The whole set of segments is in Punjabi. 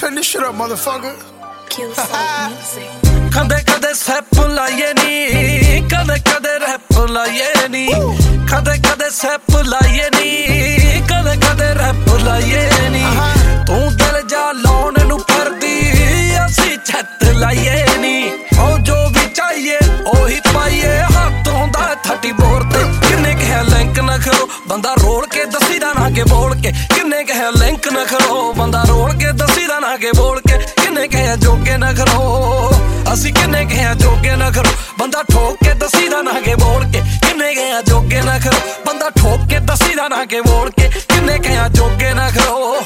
Turn this shit up, motherfucker. ਕਦੇ ਕਦੇ ਸੈਪ ਲਾਈਏ ਨੀ, ਕਦੇ ਕਦੇ ਰੈਪ ਲਾਈਏ ਨੀ, ਕਦੇ ਕਦੇ ਸੈਪ ਲਾਈਏ ਨੀ, ਕਦੇ ਕਦੇ ਰੈਪ ਲਾਈਏ ਨੀ। ਤੂੰ ਦਿਲ ਜਾ ਲਾਉਣ ਨੂੰ ਫਿਰਦੀ, ਅਸੀਂ ਛੱਤ ਲਾਈਏ ਨੀ। ਉਹ ਜੋ ਵੀ ਚਾਹੀਏ ਉਹੀ ਪਾਈਏ, ਹੱਥ ਹੁੰਦਾ 30 ਬੋਰ ਤੇ। ਕਿੰਨੇ ਕਿਹਾ ਲਿੰਕ ਨਾ ਕਰੋ, ਬੰਦਾ ਰੋਲ ਕੇ ਦਸੀ ਦਾ ਨਾ ਕੇ ਬੋਲ ਕੇ। ਕਿੰਨੇ ਕਿਹਾ ਲਿੰਕ ਨਾ ਕਰੋ, ਬੰਦਾ ਰੋਲ ਕੇ ਦਸੀ ਦਾ ਨਾ ਕੇ ਬੋਲ ਕੇ। ਕਿੰਨੇ ਕਿਹਾ ਜੋਗੇ ਨਾ ਕਰੋ, ਅਸੀਂ ਕਿੰਨੇ ਕਿਹਾ ਜੋਗੇ ਨਾ ਕਰੋ, ਬੰਦਾ ਠੋਕ ਕੇ ਦਸੀ ਦਾ ਨਾ ਕੇ ਬੋਲ ਕੇ। ਕਿੰਨੇ ਕਿਹਾ ਜੋਗੇ ਨਾ ਕਰੋ, ਬੰਦਾ ਠੋਕ ਕੇ ਦਸੀ ਦਾ ਨਾ ਕੇ ਬੋਲ ਕੇ। ਕਿੰਨੇ ਕਿਹਾ ਜੋਗੇ ਨਾ ਕਰੋ।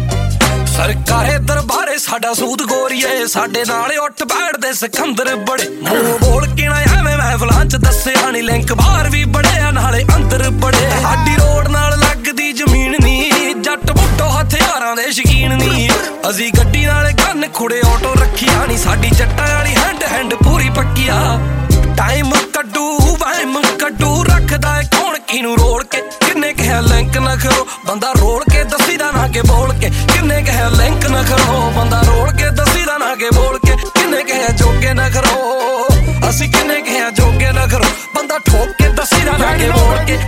ਸਰਕਾਰੇ ਦਰਬਾਰੇ ਸਾਡਾ ਸੂਦ ਗੋਰੀਏ, ਸਾਡੇ ਨਾਲ ਉੱਠ ਬੈਠਦੇ ਸਿਕੰਦਰ ਬੜੇ। ਮੂੰਹ ਬੋਲ ਕੇ ਨਾ ਐਵੇਂ ਮਹਿਫਲਾਂ ਚ ਦੱਸਿਆ ਨੀ, ਲਿੰਕ ਬਾਹਰ ਵੀ ਬੜਿਆ ਨਾਲੇ ਅੰਦਰ ਬੜੇ। ਸਾਡੀ ਰੋਡ ਨਾਲ ਲੱਗਦੀ ਜ਼ਮੀਨ ਨੀ, ਜੱਟ ਬੁੱਟੋ ਹਥਿਆਰਾਂ ਦੇ ਸ਼ਕੀਨ ਨੀ। ਅਸੀਂ ਗੱਡੀ ਨਾਲੇ ਗੰਨ ਖੁੜੇ ਆਟੋ ਰੱਖਿਆ ਨੀ, ਸਾਡੀ ਜੱਟਾਂ ਵਾਲੀ ਹੈਂਡ ਹੈਂਡ ਪੂਰੀ ਪੱਕੀਆ। ਟਾਈਮ ਕੱਢੂ ਵਹਿਮ ਕੱਢੂ, ਰੱਖਦਾ ਏ ਕੌਣ ਕਿਨੂੰ ਰੋਲ ਕੇ। ਕਿੰਨੇ ਕਿਹਾ ਲਿੰਕ ਨਾ ਕਰੋ, ਬੰਦਾ ਰੋਲ ਕੇ ਦਸੀ ਦਾ ਨਾ ਕੇ ਬੋਲ ਕੇ। ਕਿੰਨੇ ਕਿਹਾ ਲਿੰਕ ਨਾ ਕਰੋ, ਬੰਦਾ ਰੋਲ ਕੇ ਦਸੀ ਦਾ ਨਾ ਕੇ ਬੋਲ ਕੇ। ਕਿੰਨੇ ਕਿਹਾ ਜੋਗੇ ਨਾ ਕਰੋ, ਅਸੀਂ ਕਿੰਨੇ ਕਿਹਾ ਜੋਗੇ ਨਾ ਕਰੋ, ਬੰਦਾ ਠੋਕ ਕੇ ਦਸੀ ਦਾ ਨਾ ਕੇ ਬੋਲ ਕੇ।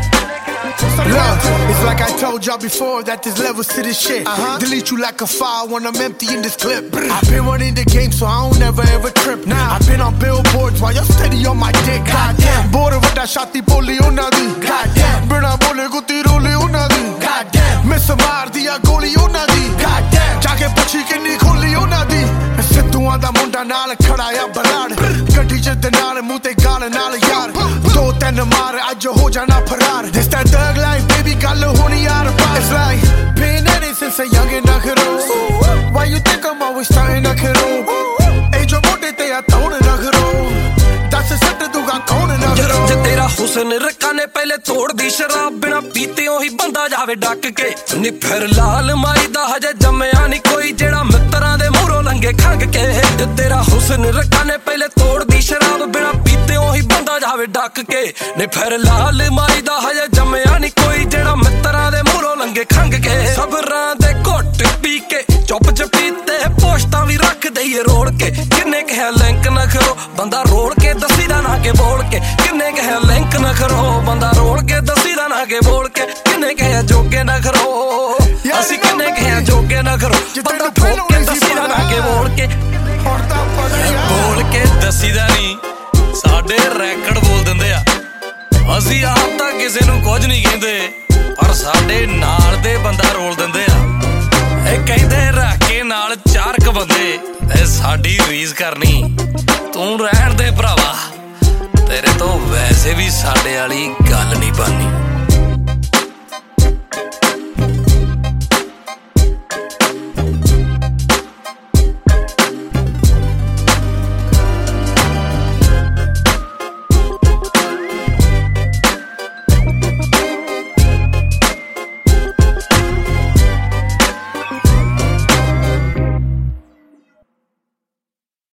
Look, it's like I told y'all before that there's levels to this shit. Delete you like a file when I'm empty in this clip. I've been running the game so I don't never ever trip. I've been on billboards while you're steady on my dick. Goddamn, bore ਵੱਡਾ ਛਾਤੀ ਬੋਲੀ ਉਹਨਾਂ ਦੀ। Goddamn, ਬਿਨਾ ਬੋਲੇ ਗੁੱਤੀ ਰੋਲੀ ਉਹਨਾਂ ਦੀ। Goddamn, ਮਿਸ ਮਾਰਦੀ ਆ ਗੋਲੀ ਉਹਨਾਂ ਦੀ। Goddamn, ਜਾ ਕੇ ਪੁੱਛੀ ਕਿੰਨੀ ਖੋਲੀ ਉਹਨਾਂ ਦੀ। ਸਿੱਧੂਆਂ ਦਾ ਮੁੰਡਾ ਨਾਲ ਖੜਾ ਆ ਬਰਾੜ, ਗੱਡੀ ਚ ਦੇ ਨਾਲ ਮੂੰਹ ਤੇ ਗਾਲ ਨਾਲ ਯਾਰ। 2-3 ਮਾਰ ਅੱਜ ਹੋ ਜਾਣਾ ਫਰਾਰ। This that thug life, baby, ਗੱਲ ਹੋਣੀ ਯਾਰ ਬਾਹਰ। It's like been at it since a youngin' ਨਾ ਕਰੋ। Why you think I'm always starting ਨਾ ਕਰੋ? ਇਹ ਜੋ ਮੋਢੇ ਤੇ ਆ ਤੌਣ ਨਾ ਕਰੋ, ਦੱਸ ਸੱਟ ਦੂਗਾ ਕੌਣ ਨਾ ਕਰੋ। ਜੇ ਤੇਰਾ ਹੁਸਨ ਰੱਖਾਂ ਨੇ ਪਹਿਲੇ ਤੋੜਦੀ ਸ਼ਰਾਬ, ਬਿਨਾ ਪੀਤੇ ਉਹੀ ਬੰਦਾ ਜਾਵੇ ਡੱਕ ਕੇ। ਨੀ ਫਿਰ ਲਾਲ ਮਾਈ ਦਾ ਹਜੇ ਜੰਮਿਆ ਨੀ ਕੋਈ, ਜਿਹੜਾ ਮਿੱਤਰਾਂ ਦੇ ਮੂਹਰੋਂ ਲੰਘੇ ਖੰਗ ਕੇ। ਜੇ ਤੇਰਾ ਹੁਸਨ ਰੱਖਾਂ ਨੇ ਪਹਿਲੇ ਤੋੜਦੀ ਸ਼ਰਾਬ, ਬਿਨਾ ਪੀਤੇ ਉਹੀ ਬੰਦਾ ਜਾਵੇ ਡੱਕ ਕੇ। ਨੀ ਫਿਰ ਲਾਲ ਮਾਈ ਦਾ ਹਜੇ ਜੰਮਿਆ ਨੀ ਕੋਈ, ਜਿਹੜਾ ਮਿੱਤਰਾਂ ਦੇ ਮੂਹਰੋਂ ਲੰਘੇ ਖੰਗ ਕੇ। ਸਬਰਾਂ ਦੇ ਘੁੱਟ ਪੀ ਕੇ ਚੁੱਪ ਚਪੀਤੇ ਪੋਸਟਾਂ ਵੀ ਰੱਖ ਦਈਏ ਰੋੜ ਕੇ। ਕਿੰਨੇ ਕਿਹਾ ਲਿੰਕ ਨਾ ਕਰੋ, ਬੰਦਾ ਰੋਲ ਕੇ ਦਸੀ ਦਾ ਨਾ ਕੇ ਬੋਲ ਕੇ। ਕਿੰਨੇ ਕਿਹਾ ਲਿੰਕ ਨਾ ਕਰੋ, ਬੰਦਾ ਰੋਲ ਕੇ ਦਸੀ ਦਾ ਨਾ ਕੇ ਬੋਲ ਕੇ। ਕਿੰਨੇ ਕਿਹਾ ਜੋਗੇ ਨਾ ਕਰੋ, ਅਸੀਂ ਕਿੰਨੇ ਕਿਹਾ ਜੋਗੇ ਨਾ ਕਰੋ, ਬੰਦਾ ਠੋਕ ਕੇ ਦਸੀ ਦਾ ਨਾ ਕੇ ਬੋਲ ਕੇ। ਬੋਲ ਕੇ ਦਸੀ ਦਾ ਨੀ, ਸਾਡੇ ਰੈਕਡ ਬੋਲ ਦਿੰਦੇ ਆ। ਅਸੀਂ ਆਪ ਤਾਂ ਕਿਸੇ ਨੂੰ ਕੁਝ ਨਹੀਂ ਕਹਿੰਦੇ, ਪਰ ਸਾਡੇ ਨਾਲ ਦੇ ਬੰਦਾ ਰੋਲ ਦਿੰਦੇ ਆ। ਇਹ ਕਹਿੰਦੇ ਰੱਖ ਕੇ ਨਾਲ 4 ਬੰਦੇ, ਇਹ ਸਾਡੀ ਰੀਸ ਕਰਨੀ। ਤੂੰ ਰਹਿਣ ਦੇ ਭਰਾਵਾ, ਤੇਰੇ ਤੋਂ ਵੈਸੇ ਵੀ ਸਾਡੇ ਵਾਲੀ ਗੱਲ ਨਹੀਂ ਬਣਨੀ।